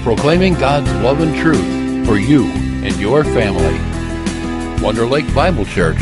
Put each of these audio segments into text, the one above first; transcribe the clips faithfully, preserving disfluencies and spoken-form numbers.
proclaiming God's love and truth for you and your family. Wonder Lake Bible Church.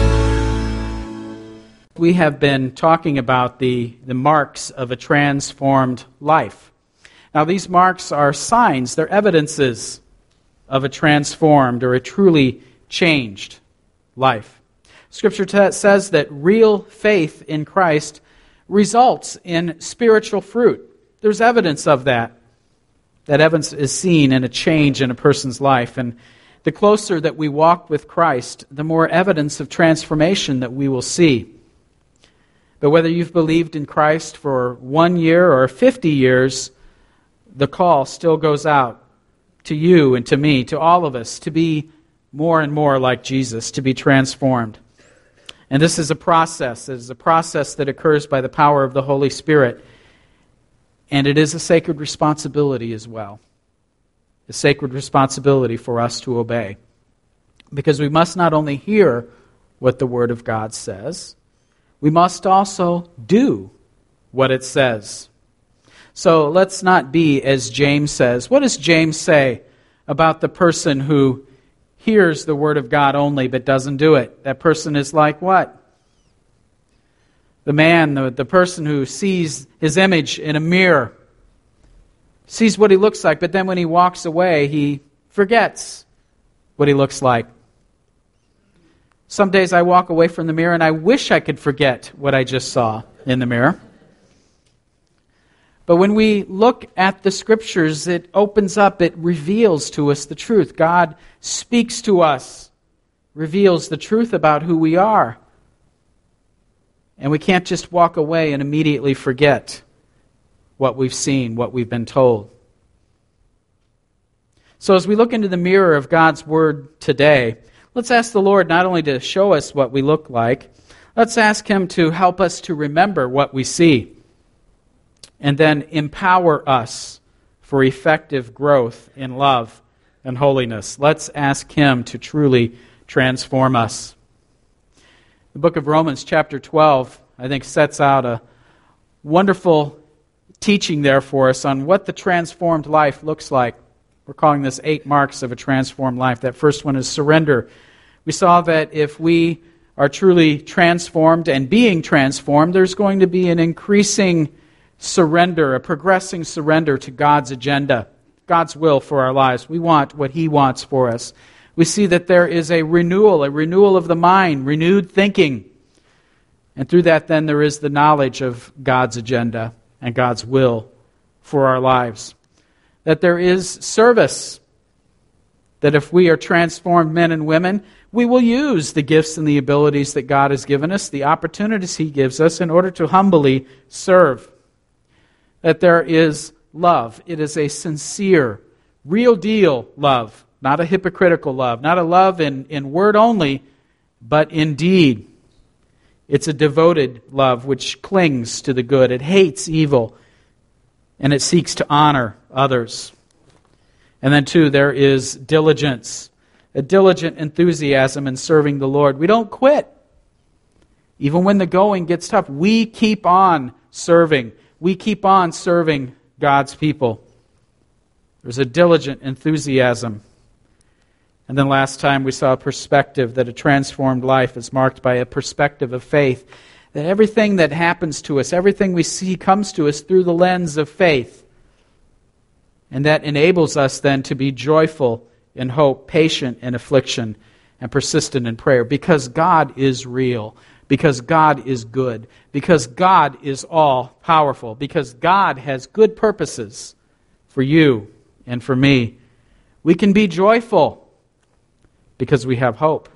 We have been talking about the, the marks of a transformed life. Now, these marks are signs, they're evidences of a transformed or a truly changed life. Scripture t- says that real faith in Christ results in spiritual fruit. There's evidence of that. That evidence is seen in a change in a person's life. And the closer that we walk with Christ, the more evidence of transformation that we will see. But whether you've believed in Christ for one year or fifty years, the call still goes out to you and to me, to all of us, to be more and more like Jesus, to be transformed. And this is a process. It is a process that occurs by the power of the Holy Spirit. And it is a sacred responsibility as well. A sacred responsibility for us to obey. Because we must not only hear what the Word of God says, we must also do what it says. So let's not be as James says. What does James say about the person who hears the Word of God only but doesn't do it? That person is like what? The man, the, the person who sees his image in a mirror, sees what he looks like, but then when he walks away, he forgets what he looks like. Some days I walk away from the mirror and I wish I could forget what I just saw in the mirror. But when we look at the Scriptures, it opens up, it reveals to us the truth. God speaks to us, reveals the truth about who we are. And we can't just walk away and immediately forget what we've seen, what we've been told. So as we look into the mirror of God's Word today, let's ask the Lord not only to show us what we look like, let's ask Him to help us to remember what we see, and then empower us for effective growth in love and holiness. Let's ask Him to truly transform us. The book of Romans chapter twelve, I think, sets out a wonderful teaching there for us on what the transformed life looks like. We're calling this eight marks of a transformed life. That first one is surrender. We saw that if we are truly transformed and being transformed, there's going to be an increasing surrender, a progressing surrender to God's agenda, God's will for our lives. We want what He wants for us. We see that there is a renewal, a renewal of the mind, renewed thinking. And through that then there is the knowledge of God's agenda and God's will for our lives. That there is service. That if we are transformed men and women, we will use the gifts and the abilities that God has given us, the opportunities He gives us in order to humbly serve. That there is love. It is a sincere, real deal love. Not a hypocritical love. Not a love in, in word only, but in deed. It's a devoted love which clings to the good. It hates evil. And it seeks to honor others. And then too, there is diligence. A diligent enthusiasm in serving the Lord. We don't quit. Even when the going gets tough, we keep on serving. We keep on serving God's people. There's a diligent enthusiasm. And then last time we saw a perspective, that a transformed life is marked by a perspective of faith. That everything that happens to us, everything we see comes to us through the lens of faith. And that enables us then to be joyful in hope, patient in affliction, and persistent in prayer. Because God is real. Because God is good. Because God is all powerful. Because God has good purposes for you and for me. We can be joyful because we have hope.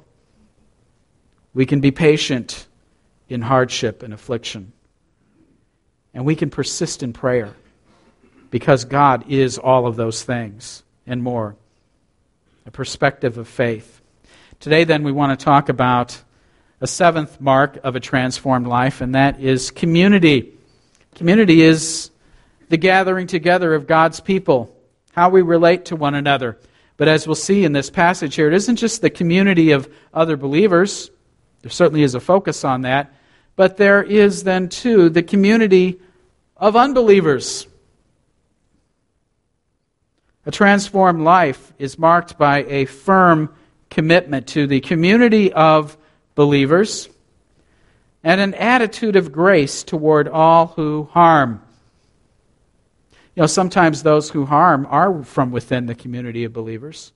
We can be patient in hardship and affliction. And we can persist in prayer because God is all of those things and more. A perspective of faith. Today then we want to talk about a seventh mark of a transformed life, and that is community. Community is the gathering together of God's people, how we relate to one another. But as we'll see in this passage here, it isn't just the community of other believers. There certainly is a focus on that. But there is then, too, the community of unbelievers. A transformed life is marked by a firm commitment to the community of believers and an attitude of grace toward all who harm. You know, sometimes those who harm are from within the community of believers.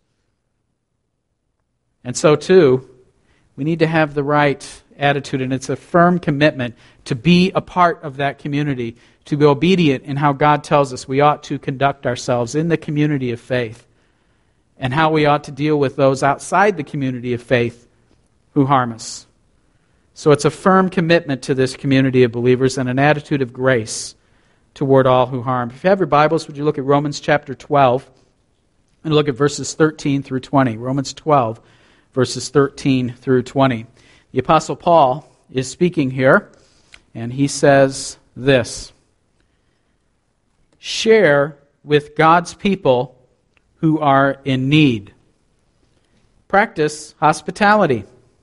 And so, too, we need to have the right attitude, and it's a firm commitment to be a part of that community, to be obedient in how God tells us we ought to conduct ourselves in the community of faith, and how we ought to deal with those outside the community of faith who harm us. So it's a firm commitment to this community of believers and an attitude of grace toward all who harm. If you have your Bibles, would you look at Romans chapter twelve and look at verses thirteen through twenty. Romans twelve, verses thirteen through twenty. The Apostle Paul is speaking here, and he says this: share with God's people who are in need. Practice hospitality.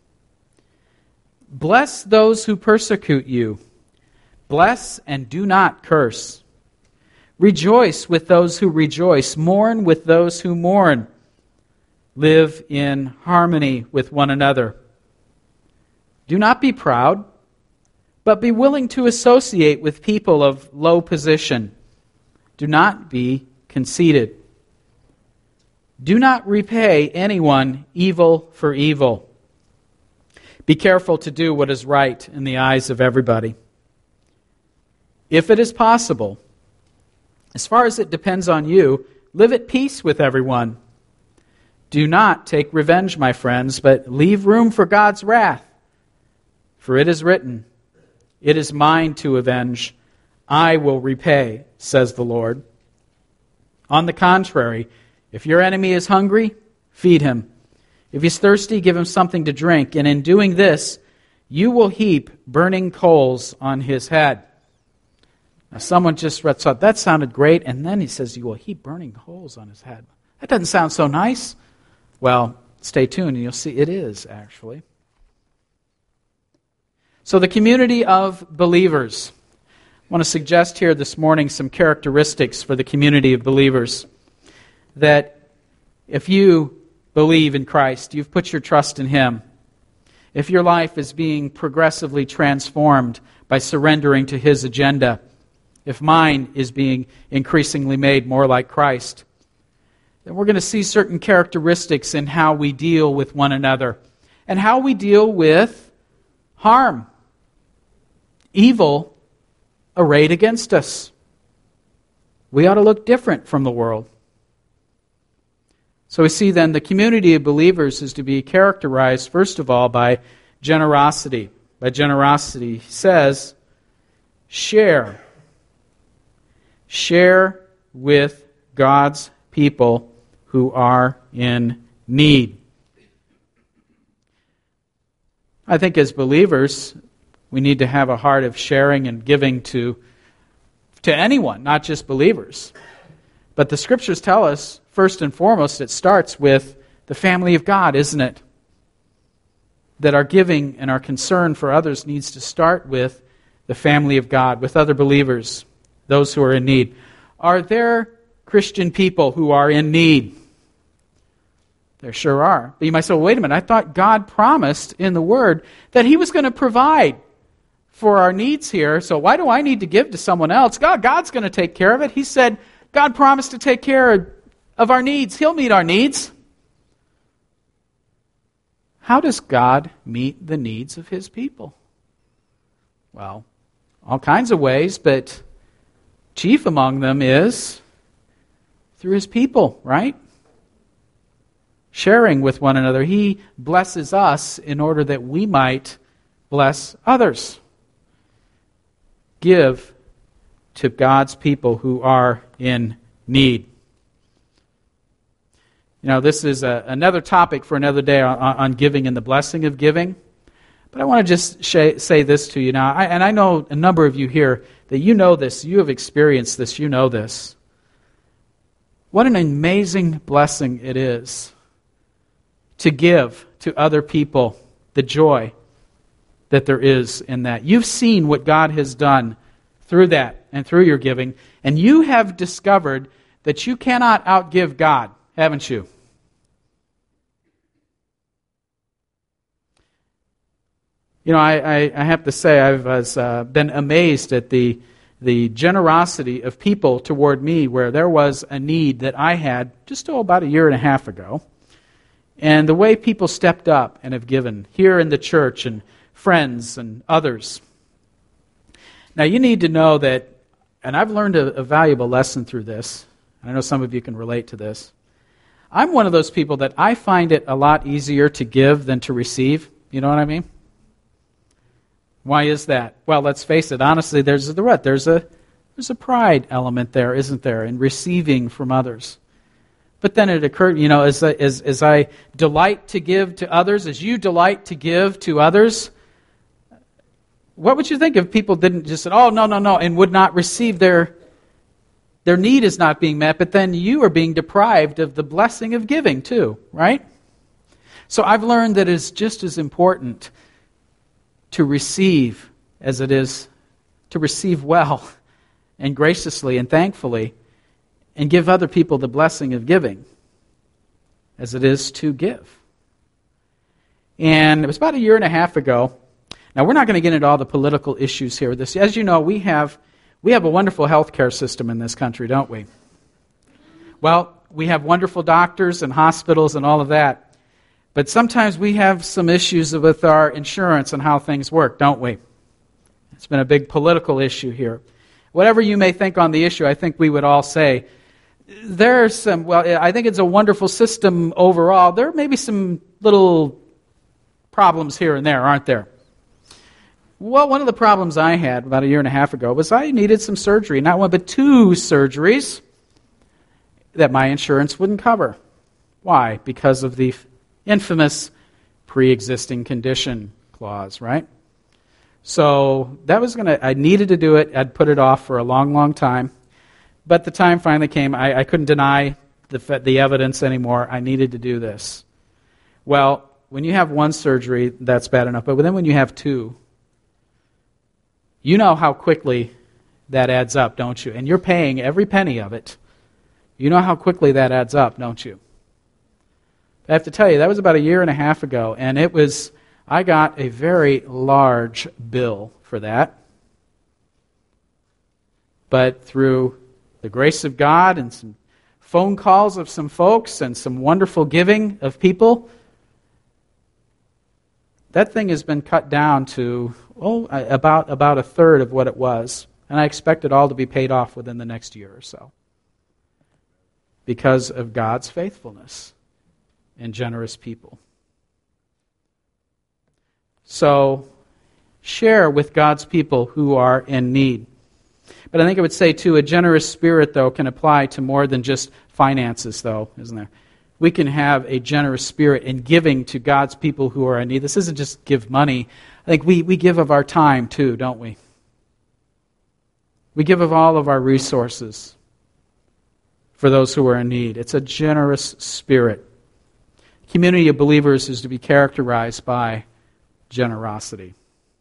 Bless those who persecute you. Bless and do not curse. Rejoice with those who rejoice. Mourn with those who mourn. Live in harmony with one another. Do not be proud, but be willing to associate with people of low position. Do not be conceited. Do not repay anyone evil for evil. Be careful to do what is right in the eyes of everybody. If it is possible, as far as it depends on you, live at peace with everyone. Do not take revenge, my friends, but leave room for God's wrath. For it is written, "It is mine to avenge. I will repay," says the Lord. On the contrary, if your enemy is hungry, feed him. If he's thirsty, give him something to drink. And in doing this, you will heap burning coals on his head. Now, someone just read, thought that sounded great, and then he says, you will heap burning coals on his head. That doesn't sound so nice. Well, stay tuned, and you'll see it is, actually. So the community of believers. I want to suggest here this morning some characteristics for the community of believers. That if you believe in Christ, you've put your trust in Him, if your life is being progressively transformed by surrendering to His agenda, if mine is being increasingly made more like Christ, then we're going to see certain characteristics in how we deal with one another and how we deal with harm, evil arrayed against us. We ought to look different from the world. So we see then the community of believers is to be characterized, first of all, by generosity. By generosity, he says, share. Share with God's people who are in need. I think as believers, we need to have a heart of sharing and giving to, to anyone, not just believers. But the Scriptures tell us, first and foremost, it starts with the family of God, isn't it? That our giving and our concern for others needs to start with the family of God, with other believers, those who are in need. Are there Christian people who are in need? There sure are. But you might say, well, wait a minute, I thought God promised in the Word that He was going to provide for our needs here, so why do I need to give to someone else? God, God's going to take care of it. He said God promised to take care of our needs. He'll meet our needs. How does God meet the needs of His people? Well, all kinds of ways, but chief among them is through His people, right? Sharing with one another. He blesses us in order that we might bless others. Give to God's people who are in need. You know, this is a, another topic for another day on, on giving and the blessing of giving. But I want to just sh- say this to you now. I, and I know a number of you here that you know this, you have experienced this, you know this. What an amazing blessing it is to give to other people the joy that there is in that. You've seen what God has done through that and through your giving, and you have discovered that you cannot outgive God, haven't you? You know, I, I, I have to say I've uh, been amazed at the the generosity of people toward me where there was a need that I had just oh, about a year and a half ago. And the way people stepped up and have given here in the church and friends and others. Now you need to know that, and I've learned a, a valuable lesson through this, and I know some of you can relate to this. I'm one of those people that I find it a lot easier to give than to receive. You know what I mean? Why is that? Well, let's face it. Honestly, there's the what? There's a there's a pride element there, isn't there, in receiving from others. But then it occurred, you know, as I, as as I delight to give to others, as you delight to give to others, what would you think if people didn't just say, "Oh, no, no, no," and would not receive their their need is not being met, but then you are being deprived of the blessing of giving too, right? So I've learned that it's just as important to receive as it is to receive well and graciously and thankfully and give other people the blessing of giving as it is to give. And it was about a year and a half ago. Now, we're not going to get into all the political issues here. This, as you know, we have we have a wonderful healthcare system in this country, don't we? Well, we have wonderful doctors and hospitals and all of that. But sometimes we have some issues with our insurance and how things work, don't we? It's been a big political issue here. Whatever you may think on the issue, I think we would all say, there's some, well, I think it's a wonderful system overall. There may be some little problems here and there, aren't there? Well, one of the problems I had about a year and a half ago was I needed some surgery, not one but two surgeries that my insurance wouldn't cover. Why? Because of the infamous pre-existing condition clause, right? So that was going to, I needed to do it. I'd put it off for a long, long time. But the time finally came. I, I couldn't deny the, the evidence anymore. I needed to do this. Well, when you have one surgery, that's bad enough. But then when you have two, you know how quickly that adds up, don't you? And you're paying every penny of it. You know how quickly that adds up, don't you? I have to tell you, that was about a year and a half ago, and it was, I got a very large bill for that. But through the grace of God and some phone calls of some folks and some wonderful giving of people, that thing has been cut down to oh, about, about a third of what it was. And I expect it all to be paid off within the next year or so because of God's faithfulness and generous people. So, share with God's people who are in need. But I think I would say, too, a generous spirit, though, can apply to more than just finances, though, isn't there? We can have a generous spirit in giving to God's people who are in need. This isn't just give money. I think we, we give of our time, too, don't we? We give of all of our resources for those who are in need. It's a generous spirit. Community of believers is to be characterized by generosity.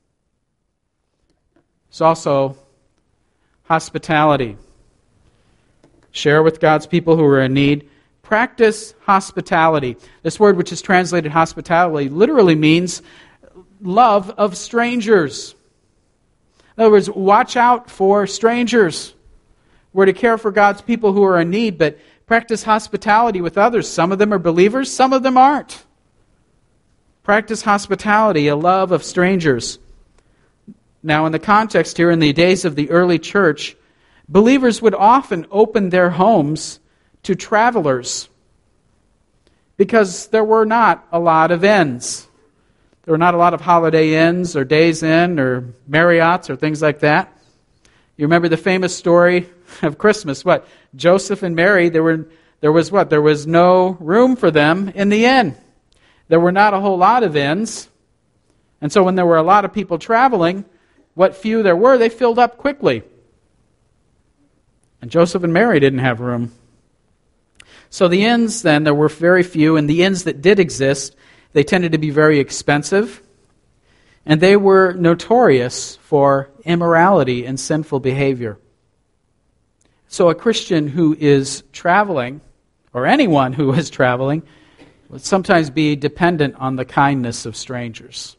It's also hospitality. Share with God's people who are in need. Practice hospitality. This word, which is translated hospitality, literally means love of strangers. In other words, watch out for strangers. We're to care for God's people who are in need, but practice hospitality with others. Some of them are believers, some of them aren't. Practice hospitality, a love of strangers. Now, in the context here, in the days of the early church, believers would often open their homes to travelers because there were not a lot of inns. There were not a lot of holiday inns or Days Inn or Marriotts or things like that. You remember the famous story of Christmas, what? Joseph and Mary, there were there was what? There was no room for them in the inn. There were not a whole lot of inns. And so when there were a lot of people traveling, what few there were, they filled up quickly. And Joseph and Mary didn't have room. So the inns then, there were very few, and the inns that did exist, they tended to be very expensive, and they were notorious for immorality and sinful behavior. So a Christian who is traveling, or anyone who is traveling, would sometimes be dependent on the kindness of strangers.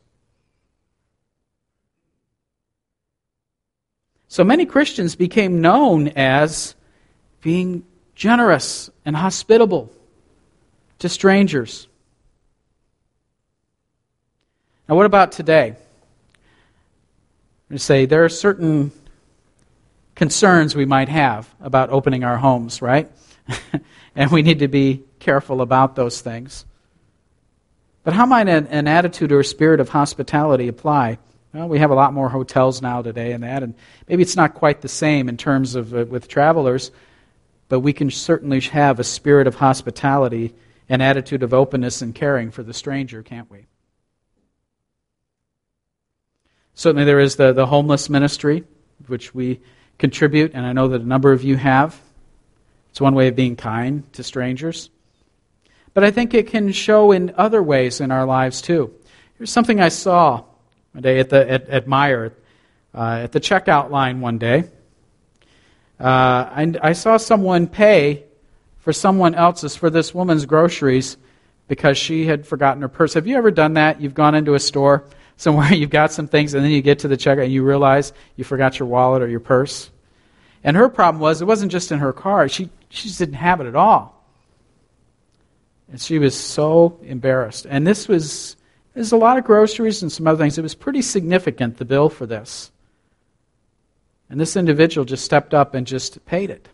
So many Christians became known as being generous and hospitable to strangers. Now, what about today? I'm going to say there are certain concerns we might have about opening our homes, right? And we need to be careful about those things. But how might an, an attitude or a spirit of hospitality apply? Well, we have a lot more hotels now today and that, and maybe it's not quite the same in terms of uh, with travelers, but we can certainly have a spirit of hospitality, an attitude of openness and caring for the stranger, can't we? Certainly there is the, the homeless ministry, which we contribute, and I know that a number of you have. It's one way of being kind to strangers. But I think it can show in other ways in our lives too. Here's something I saw one day at the at, at Meijer, uh, at the checkout line one day. Uh, and I saw someone pay for someone else's, for this woman's groceries, because she had forgotten her purse. Have you ever done that? You've gone into a store somewhere, you've got some things, and then you get to the checkout and you realize you forgot your wallet or your purse. And her problem was, it wasn't just in her car. She, she just didn't have it at all. And she was so embarrassed. And this was, there's a lot of groceries and some other things. It was pretty significant, the bill for this. And this individual just stepped up and just paid it.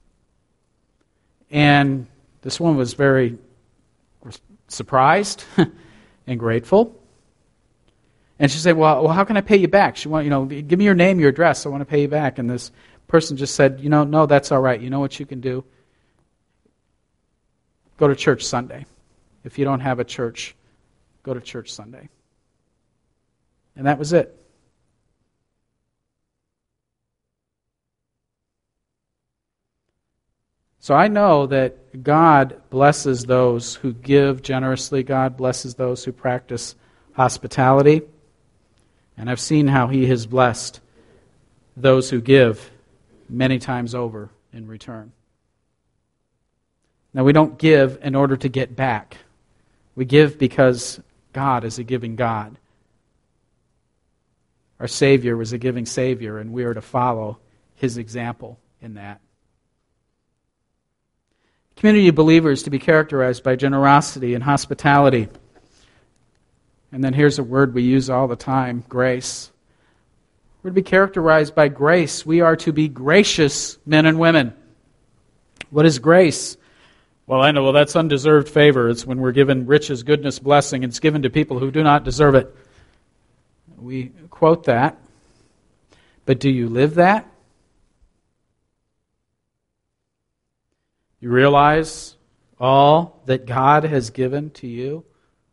And this woman was very surprised and grateful. And she said, well, well, how can I pay you back? She want, you know, give me your name, your address. I want to pay you back. And this person just said, you know, no, that's all right. You know what you can do? Go to church Sunday. If you don't have a church, go to church Sunday. And that was it. So I know that God blesses those who give generously. God blesses those who practice hospitality. And I've seen how He has blessed those who give many times over in return. Now, we don't give in order to get back. We give because God is a giving God. Our Savior was a giving Savior, and we are to follow His example in that. Community of believers to be characterized by generosity and hospitality. And then here's a word we use all the time, grace. We're to be characterized by grace. We are to be gracious men and women. What is grace? Well, I know, well, that's undeserved favor. It's when we're given riches, goodness, blessing. It's given to people who do not deserve it. We quote that. But do you live that? You realize all that God has given to you?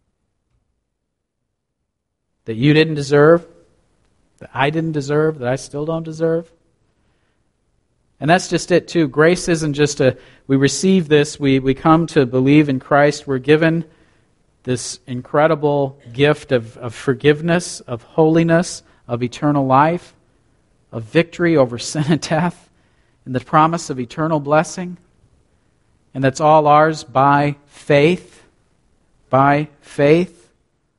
That you didn't deserve? That I didn't deserve? That I still don't deserve? And that's just it too. Grace isn't just a, we receive this, we, we come to believe in Christ, we're given this incredible gift of, of forgiveness, of holiness, of eternal life, of victory over sin and death, and the promise of eternal blessing. And that's all ours by faith. By faith.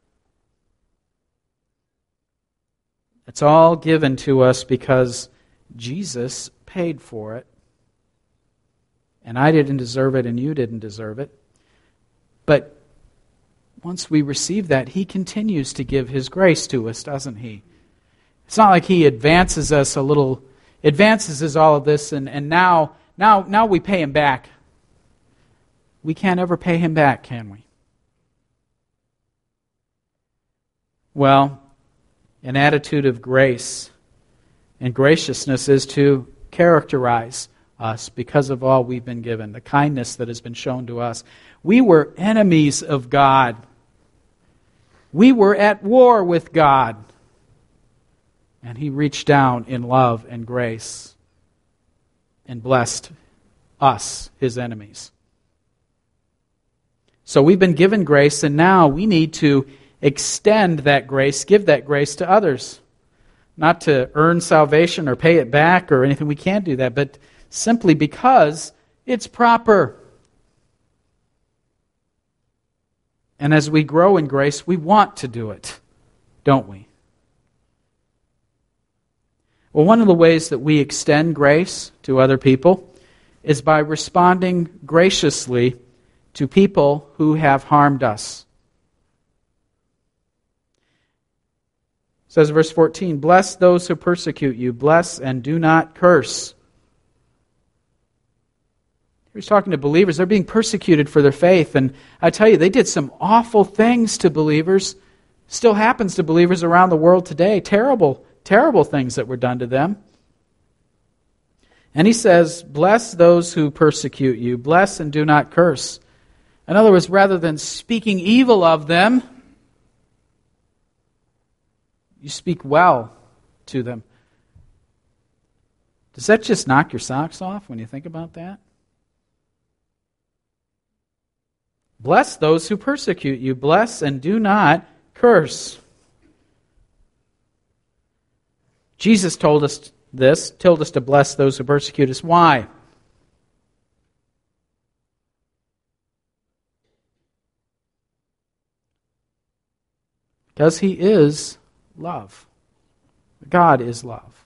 It's all given to us because Jesus paid for it. And I didn't deserve it, and you didn't deserve it. But once we receive that, He continues to give His grace to us, doesn't He? It's not like He advances us a little, advances us all of this, and, and now, now, now we pay Him back. We can't ever pay Him back, can we? Well, an attitude of grace and graciousness is to characterize us because of all we've been given, the kindness that has been shown to us. We were enemies of God. We were at war with God. And He reached down in love and grace and blessed us, His enemies. So we've been given grace, and now we need to extend that grace, give that grace to others. Not to earn salvation or pay it back or anything. We can't do that, but simply because it's proper. And as we grow in grace, we want to do it, don't we? Well, one of the ways that we extend grace to other people is by responding graciously to people who have harmed us. It says verse fourteen, "Bless those who persecute you, bless and do not curse." He's talking to believers. They're being persecuted for their faith. And I tell you, they did some awful things to believers. Still happens to believers around the world today. Terrible, terrible things that were done to them. And he says, bless those who persecute you. Bless and do not curse. In other words, rather than speaking evil of them, you speak well to them. Does that just knock your socks off when you think about that? Bless those who persecute you. Bless and do not curse. Jesus told us this, told us to bless those who persecute us. Why? Because He is love. God is love.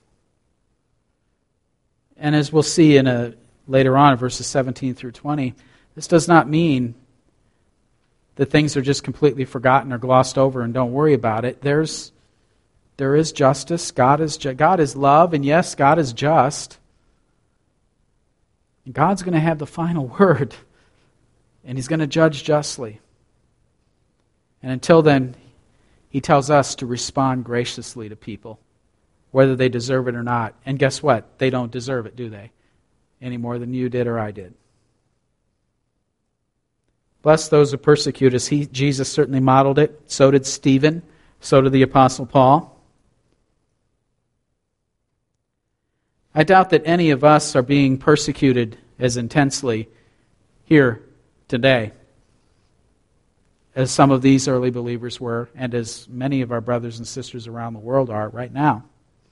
And as we'll see in a later on, verses seventeen through twenty, this does not mean that things are just completely forgotten or glossed over and don't worry about it. There's, there is justice. God is ju- God is love, and yes, God is just. And God's going to have the final word, and He's going to judge justly. And until then, He tells us to respond graciously to people, whether they deserve it or not. And guess what? They don't deserve it, do they? Any more than you did or I did. Bless those who persecute us. He, Jesus certainly modeled it. So did Stephen. So did the Apostle Paul. I doubt that any of us are being persecuted as intensely here today as some of these early believers were, and as many of our brothers and sisters around the world are right now.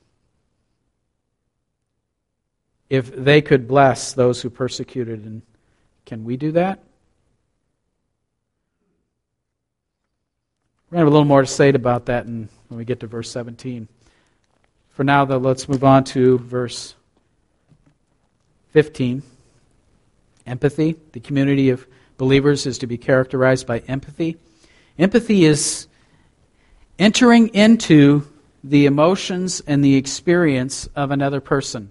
If they could bless those who persecuted, and can we do that? We're going to have a little more to say about that in, when we get to verse seventeen. For now, though, let's move on to verse fifteen. Empathy. The community of believers is to be characterized by empathy. Empathy is entering into the emotions and the experience of another person.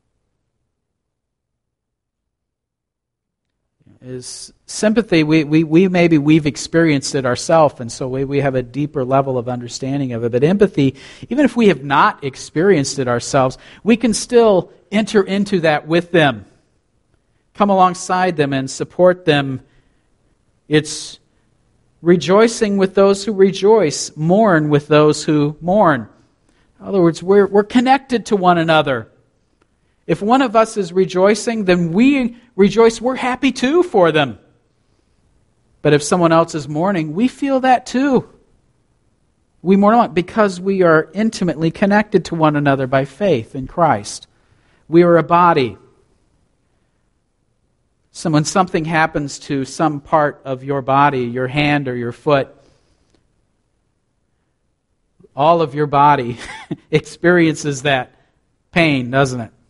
Is sympathy, we, we, we maybe we've experienced it ourselves, and so we, we have a deeper level of understanding of it. But empathy, even if we have not experienced it ourselves, we can still enter into that with them. Come alongside them and support them. It's rejoicing with those who rejoice, mourn with those who mourn. In other words, we're, we're connected to one another. If one of us is rejoicing, then we rejoice. We're happy too for them. But if someone else is mourning, we feel that too. We mourn because we are intimately connected to one another by faith in Christ. We are a body. So when something happens to some part of your body, your hand or your foot, all of your body experiences that pain, doesn't it?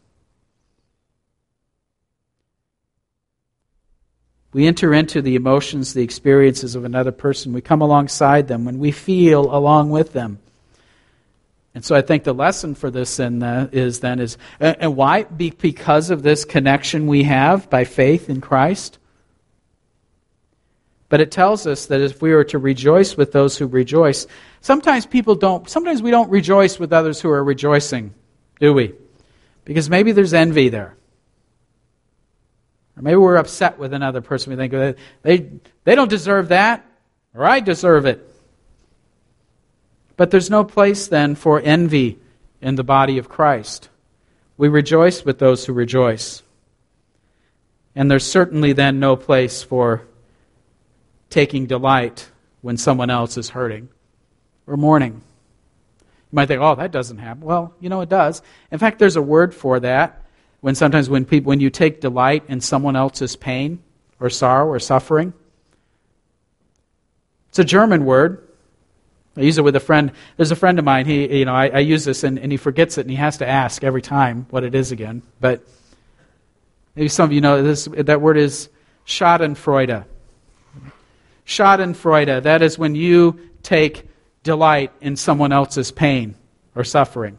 We enter into the emotions, the experiences of another person. We come alongside them when we feel along with them. And so I think the lesson for this in, uh, is then is, uh, and why? Be, because of this connection we have by faith in Christ. But it tells us that if we are to rejoice with those who rejoice, sometimes people don't, sometimes we don't rejoice with others who are rejoicing, do we? Because maybe there's envy there. Or maybe we're upset with another person. We think, they, they don't deserve that, or I deserve it. But there's no place then for envy in the body of Christ. We rejoice with those who rejoice. And there's certainly then no place for taking delight when someone else is hurting or mourning. You might think, oh, that doesn't happen. Well, you know it does. In fact, there's a word for that. when sometimes when people when you take delight in someone else's pain or sorrow or suffering. It's a German word. I use it with a friend. There's a friend of mine. He, you know, I, I use this and, and he forgets it and he has to ask every time what it is again. But maybe some of you know this. That word is Schadenfreude. Schadenfreude. That is when you take delight in someone else's pain or suffering.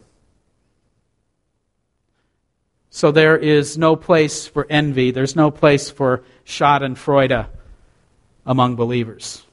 So there is no place for envy. There's no place for Schadenfreude among believers.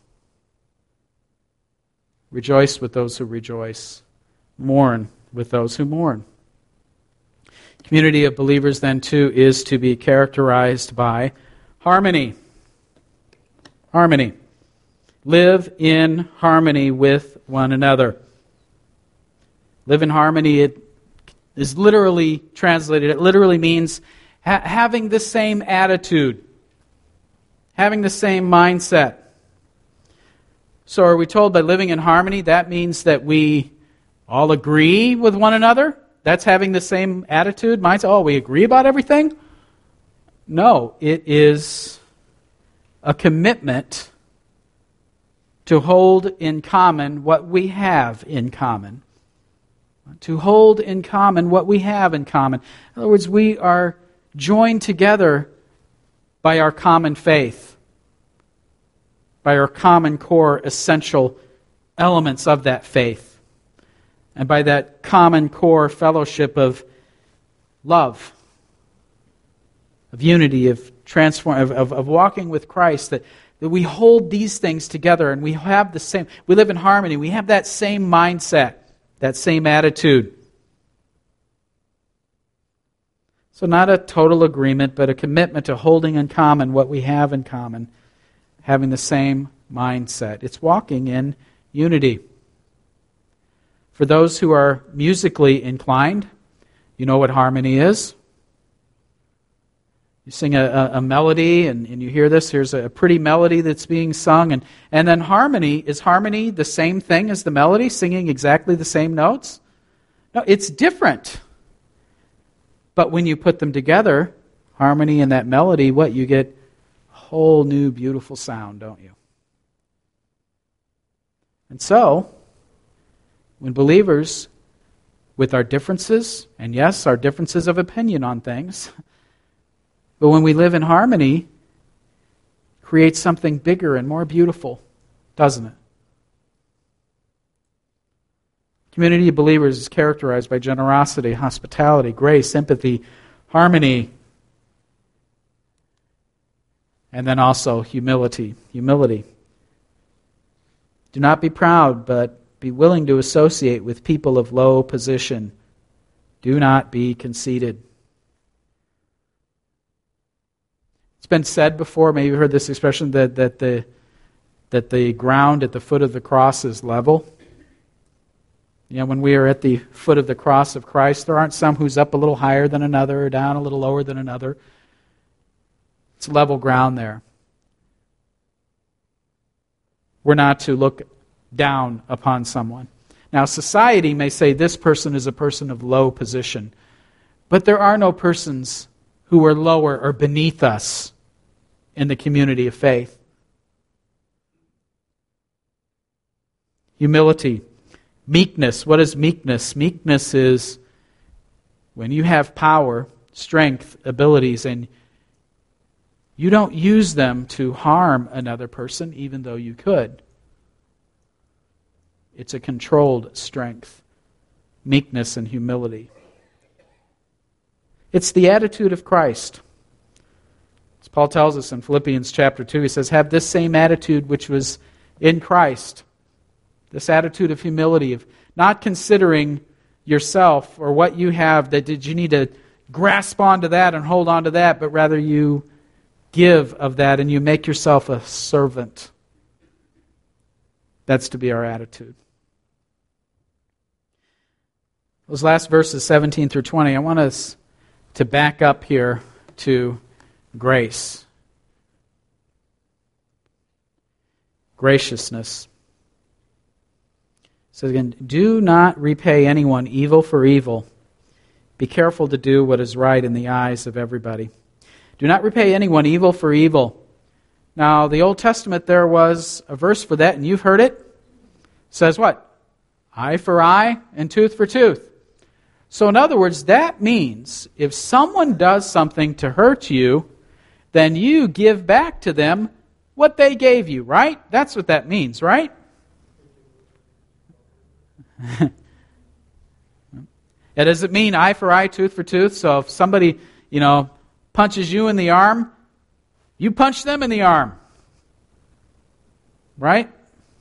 Rejoice with those who rejoice. Mourn with those who mourn. Community of believers, then, too, is to be characterized by harmony. Harmony. Live in harmony with one another. Live in harmony, it is literally translated, it literally means ha- having the same attitude, having the same mindset. So are we told by living in harmony, that means that we all agree with one another? That's having the same attitude, mindset? Oh, we agree about everything? No, it is a commitment to hold in common what we have in common. To hold in common what we have in common. In other words, we are joined together by our common faith, by our common core essential elements of that faith, and by that common core fellowship of love, of unity, of transform, of, of, of walking with Christ, that, that we hold these things together and we have the same, we live in harmony, we have that same mindset, that same attitude. So not a total agreement, but a commitment to holding in common what we have in common, having the same mindset. It's walking in unity. For those who are musically inclined, you know what harmony is. You sing a, a, a melody and, and you hear this, here's a pretty melody that's being sung, and, and then harmony, is harmony the same thing as the melody, singing exactly the same notes? No, it's different. But when you put them together, harmony and that melody, what, you get a whole new beautiful sound, don't you? And so, when believers, with our differences, and yes, our differences of opinion on things, but when we live in harmony, creates something bigger and more beautiful, doesn't it? Community of believers is characterized by generosity, hospitality, grace, empathy, harmony, and then also humility. Humility. Do not be proud, but be willing to associate with people of low position. Do not be conceited. It's been said before, maybe you've heard this expression, that, that, the, that the ground at the foot of the cross is level. You know, when we are at the foot of the cross of Christ, there aren't some who's up a little higher than another or down a little lower than another. It's level ground there. We're not to look down upon someone. Now, society may say this person is a person of low position, but there are no persons who are lower or beneath us in the community of faith. Humility. Meekness. What is meekness? Meekness is when you have power, strength, abilities, and you don't use them to harm another person, even though you could. It's a controlled strength. Meekness and humility. It's the attitude of Christ. As Paul tells us in Philippians chapter two, he says, have this same attitude which was in Christ. This attitude of humility, of not considering yourself or what you have, that did you need to grasp onto that and hold on to that, but rather you give of that and you make yourself a servant. That's to be our attitude. Those last verses, seventeen through twenty, I want us to back up here to grace. Graciousness. It says again, do not repay anyone evil for evil. Be careful to do what is right in the eyes of everybody. Do not repay anyone evil for evil. Now, the Old Testament, there was a verse for that, and you've heard it. It says what? Eye for eye and tooth for tooth. So in other words, that means if someone does something to hurt you, then you give back to them what they gave you, right? That's what that means, right? It doesn't mean eye for eye, tooth for tooth. So if somebody, you know, punches you in the arm, you punch them in the arm. Right?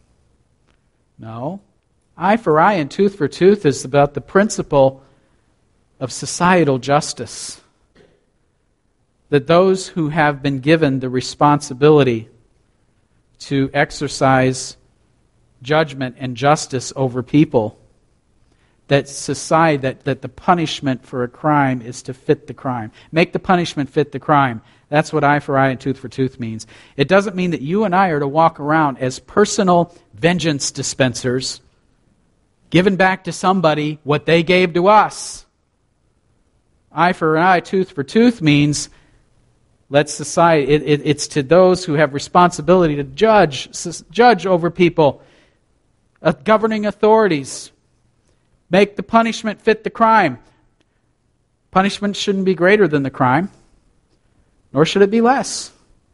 No. Eye for eye and tooth for tooth is about the principle of societal justice. That those who have been given the responsibility to exercise judgment and justice over people, that society, that, that the punishment for a crime is to fit the crime. Make the punishment fit the crime. That's what eye for eye and tooth for tooth means. It doesn't mean that you and I are to walk around as personal vengeance dispensers, giving back to somebody what they gave to us. Eye for eye, tooth for tooth means let society, it, it, it's to those who have responsibility to judge, judge over people, uh, governing authorities. Make the punishment fit the crime. Punishment shouldn't be greater than the crime, nor should it be less.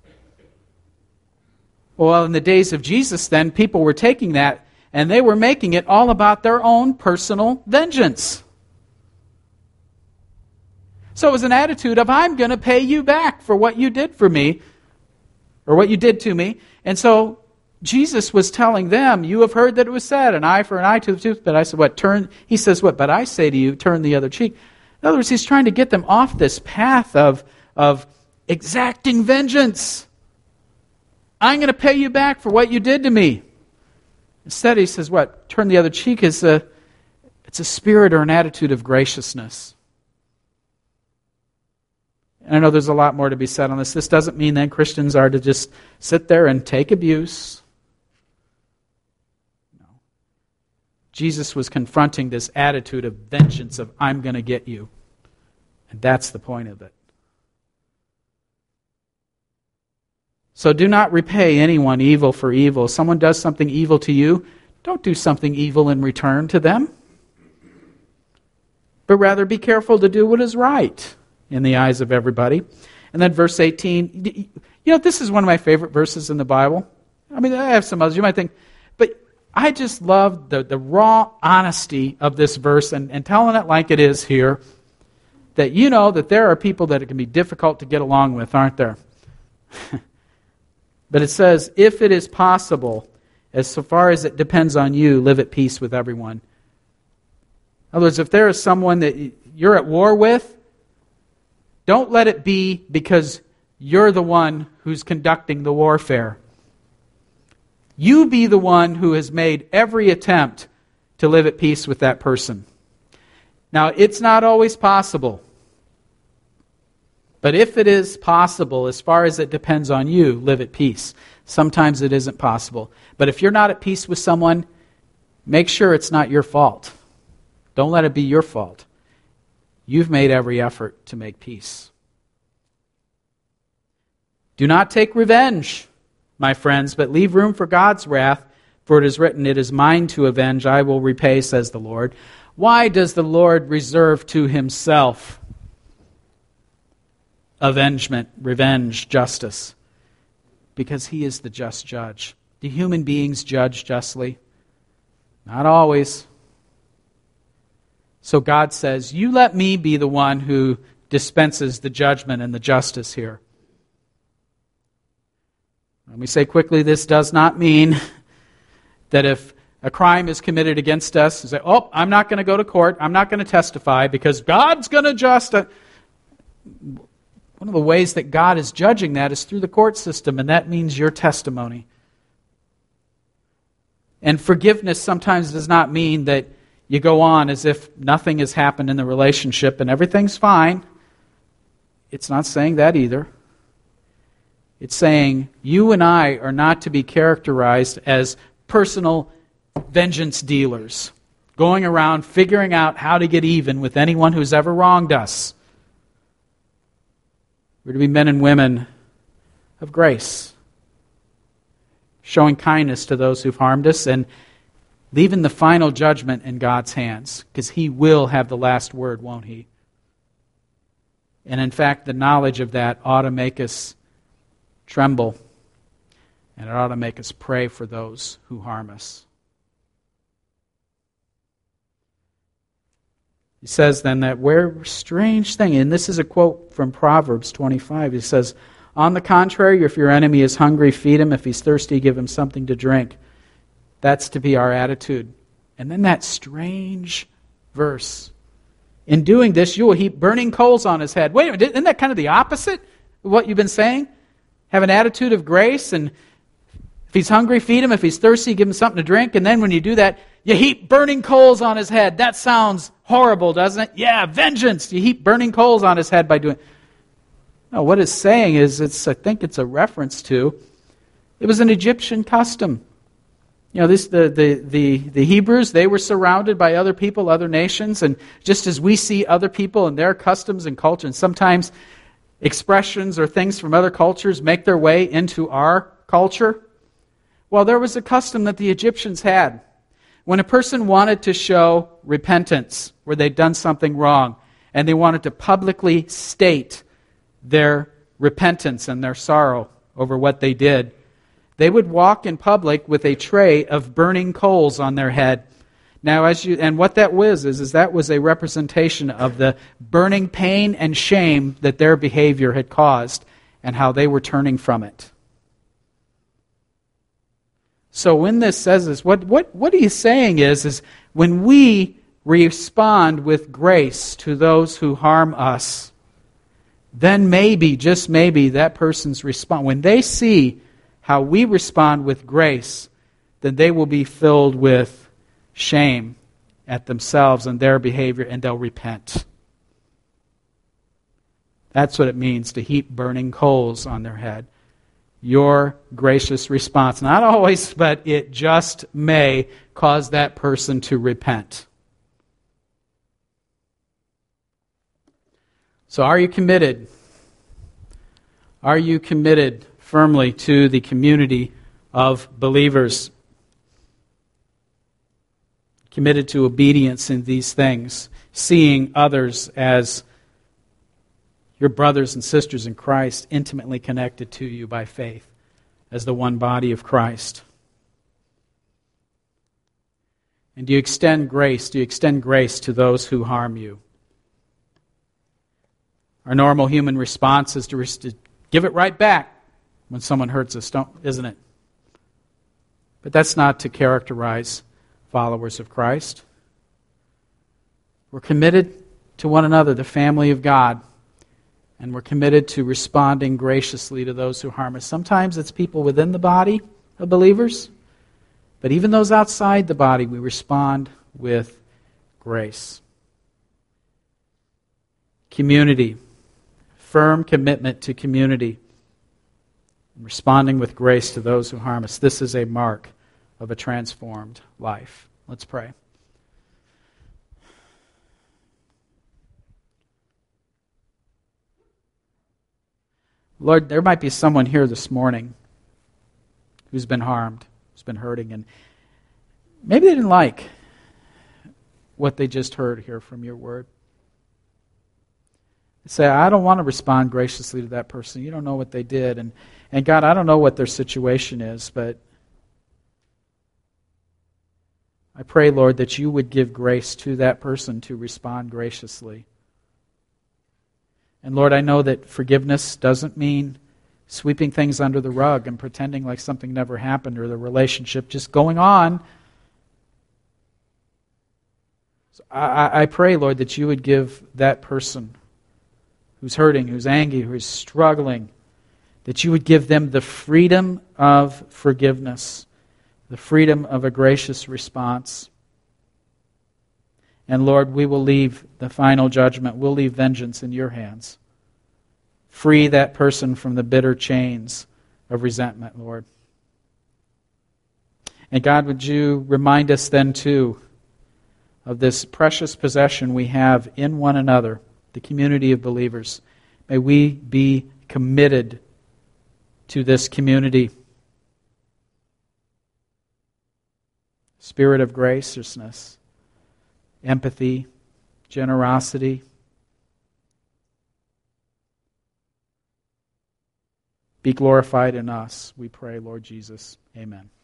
Well, in the days of Jesus then, people were taking that and they were making it all about their own personal vengeance. So it was an attitude of, I'm going to pay you back for what you did for me, or what you did to me. And so Jesus was telling them, you have heard that it was said, an eye for an eye, tooth for tooth. But I said, what? Turn. He says, what? But I say to you, turn the other cheek. In other words, he's trying to get them off this path of, of exacting vengeance. I'm going to pay you back for what you did to me. Instead, he says, what? Turn the other cheek is a, it's a spirit or an attitude of graciousness. And I know there's a lot more to be said on this. This doesn't mean that Christians are to just sit there and take abuse. No. Jesus was confronting this attitude of vengeance of, I'm going to get you. And that's the point of it. So do not repay anyone evil for evil. If someone does something evil to you, don't do something evil in return to them. But rather be careful to do what is right in the eyes of everybody. And then verse eighteen, you know, this is one of my favorite verses in the Bible. I mean, I have some others. You might think, but I just love the, the raw honesty of this verse and, and telling it like it is here, that you know that there are people that it can be difficult to get along with, aren't there? But it says, if it is possible, as so far as it depends on you, live at peace with everyone. In other words, if there is someone that you're at war with, don't let it be because you're the one who's conducting the warfare. You be the one who has made every attempt to live at peace with that person. Now, it's not always possible. But if it is possible, as far as it depends on you, live at peace. Sometimes it isn't possible. But if you're not at peace with someone, make sure it's not your fault. Don't let it be your fault. You've made every effort to make peace. Do not take revenge, my friends, but leave room for God's wrath, for it is written, it is mine to avenge, I will repay, says the Lord. Why does the Lord reserve to himself avengement, revenge, justice? Because he is the just judge. Do human beings judge justly? Not always. So God says, you let me be the one who dispenses the judgment and the justice here. Let me say quickly, this does not mean that if a crime is committed against us, you say, oh, I'm not going to go to court, I'm not going to testify because God's going to just... Uh, one of the ways that God is judging that is through the court system, and that means your testimony. And forgiveness sometimes does not mean that you go on as if nothing has happened in the relationship and everything's fine. It's not saying that either. It's saying you and I are not to be characterized as personal vengeance dealers. going around figuring out how to get even with anyone who's ever wronged us. We're to be men and women of grace, showing kindness to those who've harmed us and leaving the final judgment in God's hands, because He will have the last word, won't He? And in fact, the knowledge of that ought to make us tremble, and it ought to make us pray for those who harm us. He says then that where strange thing, and this is a quote from Proverbs twenty-five, he says, on the contrary, if your enemy is hungry, feed him. If he's thirsty, give him something to drink. That's to be our attitude. And then that strange verse. In doing this, you will heap burning coals on his head. Wait a minute, isn't that kind of the opposite of what you've been saying? Have an attitude of grace, and if he's hungry, feed him. If he's thirsty, give him something to drink. And then when you do that, you heap burning coals on his head. That sounds horrible, doesn't it? Yeah, vengeance. You heap burning coals on his head by doing... No, what it's saying is, it's I think it's a reference to, it was an Egyptian custom. You know, this the, the, the, the Hebrews, they were surrounded by other people, other nations, and just as we see other people and their customs and culture, and sometimes expressions or things from other cultures make their way into our culture, well, there was a custom that the Egyptians had. When a person wanted to show repentance, where they'd done something wrong, and they wanted to publicly state their repentance and their sorrow over what they did, they would walk in public with a tray of burning coals on their head. Now, as you and what that was is, is that was a representation of the burning pain and shame that their behavior had caused and how they were turning from it. So when this says this, what what what he's saying is, is when we respond with grace to those who harm us, then maybe, just maybe, that person's response, when they see how we respond with grace, then they will be filled with shame at themselves and their behavior, and they'll repent. That's what it means to heap burning coals on their head. Your gracious response, not always, but it just may cause that person to repent. So are you committed? Are you committed firmly to the community of believers? Committed to obedience in these things, seeing others as your brothers and sisters in Christ, intimately connected to you by faith as the one body of Christ. And do you extend grace? Do you extend grace to those who harm you? Our normal human response is to, to give it right back when someone hurts us, don't, isn't it? But that's not to characterize followers of Christ. We're committed to one another, the family of God, and we're committed to responding graciously to those who harm us. Sometimes it's people within the body of believers, but even those outside the body, we respond with grace. Community. Firm commitment to community. Responding with grace to those who harm us. This is a mark of a transformed life. Let's pray. Lord, there might be someone here this morning who's been harmed, who's been hurting, and maybe they didn't like what they just heard here from your word. They say, I don't want to respond graciously to that person. You don't know what they did. And, and God, I don't know what their situation is, but I pray, Lord, that you would give grace to that person to respond graciously. And Lord, I know that forgiveness doesn't mean sweeping things under the rug and pretending like something never happened or the relationship just going on. So I, I pray, Lord, that you would give that person who's hurting, who's angry, who's struggling, that you would give them the freedom of forgiveness, the freedom of a gracious response. And Lord, we will leave the final judgment, we'll leave vengeance in your hands. Free that person from the bitter chains of resentment, Lord. And God, would you remind us then too of this precious possession we have in one another, the community of believers. May we be committed to this community. Spirit of graciousness, empathy, generosity. Be glorified in us, we pray, Lord Jesus. Amen.